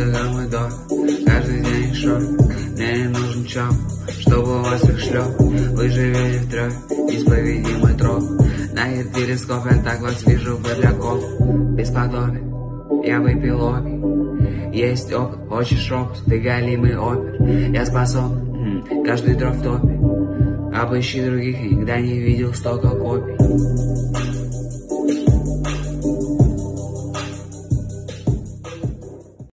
как мой дом, каждый день шок. Мне не нужен чоп, чтобы у вас их шлеп. Вы живете втрёх, неисповедимый троп. На перископ я так вас вижу, подляков. Бесподобие, я выпил опий. Есть опыт, хочешь опыт, ты галимый опер. Я способен, каждый дроп в топе. Обыщи других, никогда не видел столько копий.